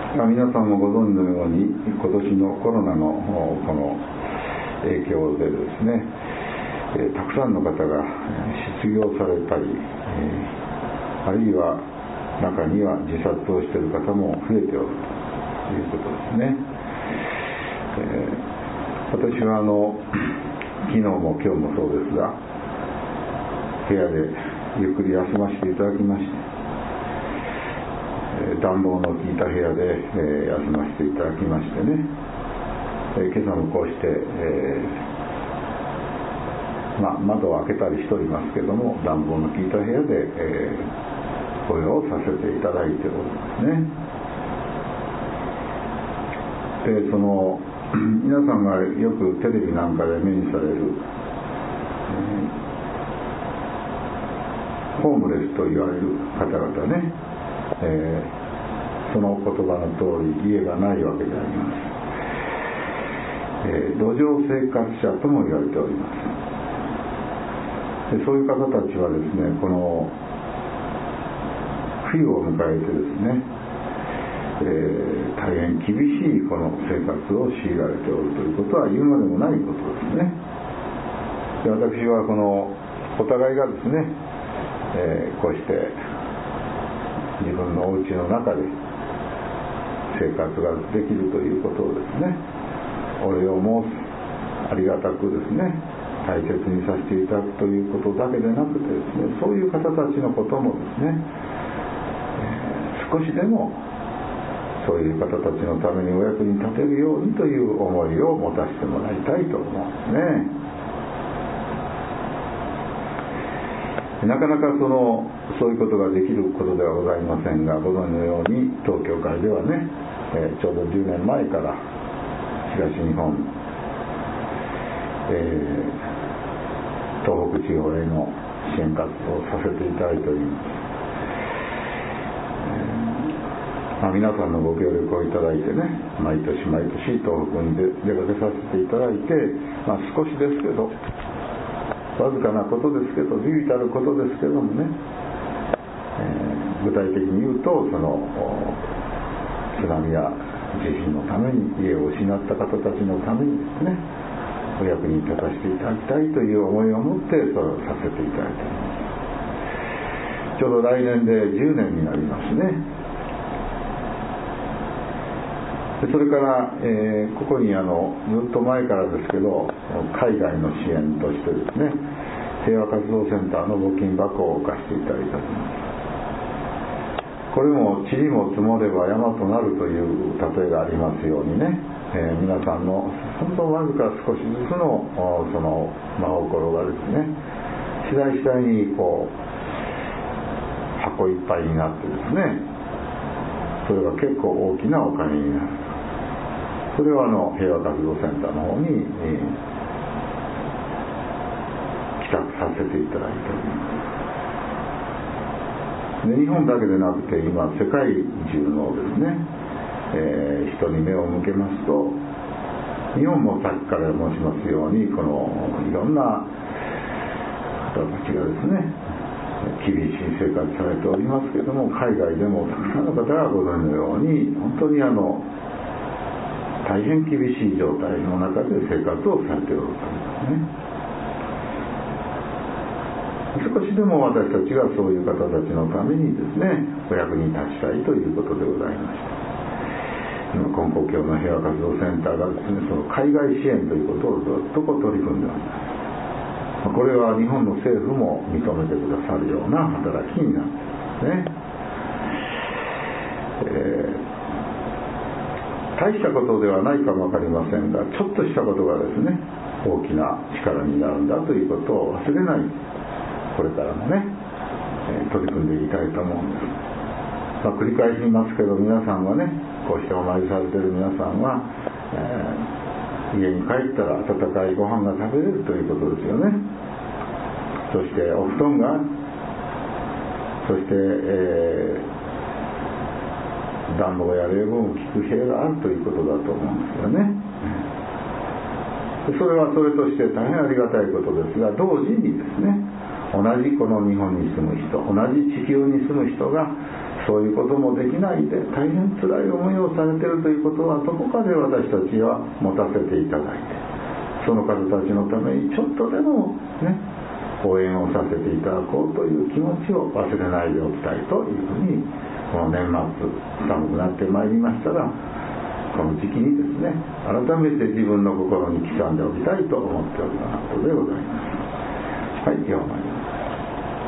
皆さんもご存知のように今年のコロナのこの影響でですね、たくさんの方が失業されたり、あるいは中には自殺をしている方も増えておるということですね。私は昨日も今日もそうですが、部屋でゆっくり休ませていただきまして、暖房の効いた部屋で休ませていただきましてね、今朝もこうして、窓を開けたりしておりますけども、暖房の効いた部屋で、雇用をさせていただいておりますね。で、皆さんがよくテレビなんかで目にされる、ホームレスと言われる方々ね、その言葉の通り家がないわけであります。路上生活者とも言われております。で、そういう方たちはですね、この冬を迎えてですね、大変厳しいこの生活を強いられておるということは言うまでもないことですね。で、私はこのお互いがですね、こうして自分のお家の中で生活ができるということをですね、お礼を申す、ありがたくですね、大切にさせていただくということだけでなくてですね、そういう方たちのこともですね、少しでもそういう方たちのためにお役に立てるようにという思いを持たせてもらいたいと思うんですね。なかなかそういうことができることではございませんが、ご存知のように東京会ではね、ちょうど10年前から東日本、東北地方への支援活動をさせていただいております。皆さんのご協力をいただいてね、毎年毎年東北に出かけさせていただいて、少しですけど、わずかなことですけど、微々たることですけどもね、具体的に言うと、津波や地震のために家を失った方たちのためにですね、お役に立たせていただきたいという思いを持ってそれをさせていただいております。ちょうど来年で10年になりますね。それから、ここにずっと前からですけど、海外の支援としてですね、平和活動センターの募金箱を置かせていただいております。これも塵も積もれば山となるという例えがありますようにね、皆さんの本当わずか少しずつのその真心がですね、次第次第にこう箱いっぱいになってですね、それが結構大きなお金になる。それは平和活動センターの方に、寄託させていただいております。で、日本だけでなくて今世界中のですね、人に目を向けますと、日本もさっきから申しますように、このいろんな方たちがですね、厳しい生活されておりますけれども、海外でもたくさんの方がご存知のように、本当に大変厳しい状態の中で生活をされておるということですね。少しでも私たちがそういう方たちのためにですね、お役に立ちたいということでございました。今金光教の平和活動センターがですね、その海外支援ということをずっと取り組んでおります。これは日本の政府も認めてくださるような働きになっていますね。大したことではないかもわかりませんが、ちょっとしたことがですね、大きな力になるんだということを忘れない、これからもね、取り組んでいきたいと思うんです。繰り返しますけど、皆さんはね、こうしてお参りされている皆さんは、家に帰ったら温かいご飯が食べれるということですよね。そしてお布団が、そして、暖房や冷房も効く部屋があるということだと思うんですよね。それはそれとして大変ありがたいことですが、同時にですね、同じこの日本に住む人、同じ地球に住む人がそういうこともできないで大変辛い思いをされているということは、どこかで私たちは持たせていただいて、その方たちのためにちょっとでもね、応援をさせていただこうという気持ちを忘れないでおきたいというふうに、この年末寒くなってまいりましたら、この時期にですね、改めて自分の心に刻んでおきたいと思っておりますことでございます。はい、今日も